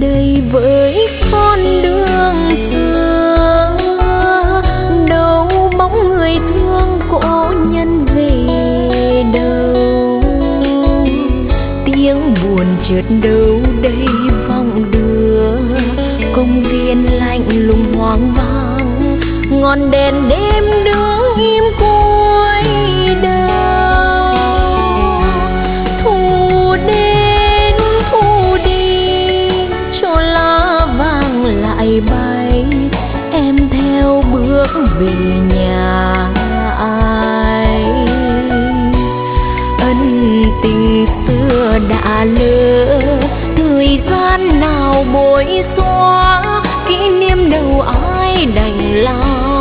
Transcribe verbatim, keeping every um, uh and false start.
đây với con đường xưa, đâu bóng người thương cô nhân về đâu. Tiếng buồn chợt đâu đây vọng đưa, công viên lạnh lùng hoang vắng, ngọn đèn đêm đứng im cuối đầu. Thu đến thu đi, cho lá vàng lại bay, em theo bước về nhà ai. Ân tình xưa đã lỡ, thời gian nào bội xóa, kỷ niệm đâu ai đành lòng.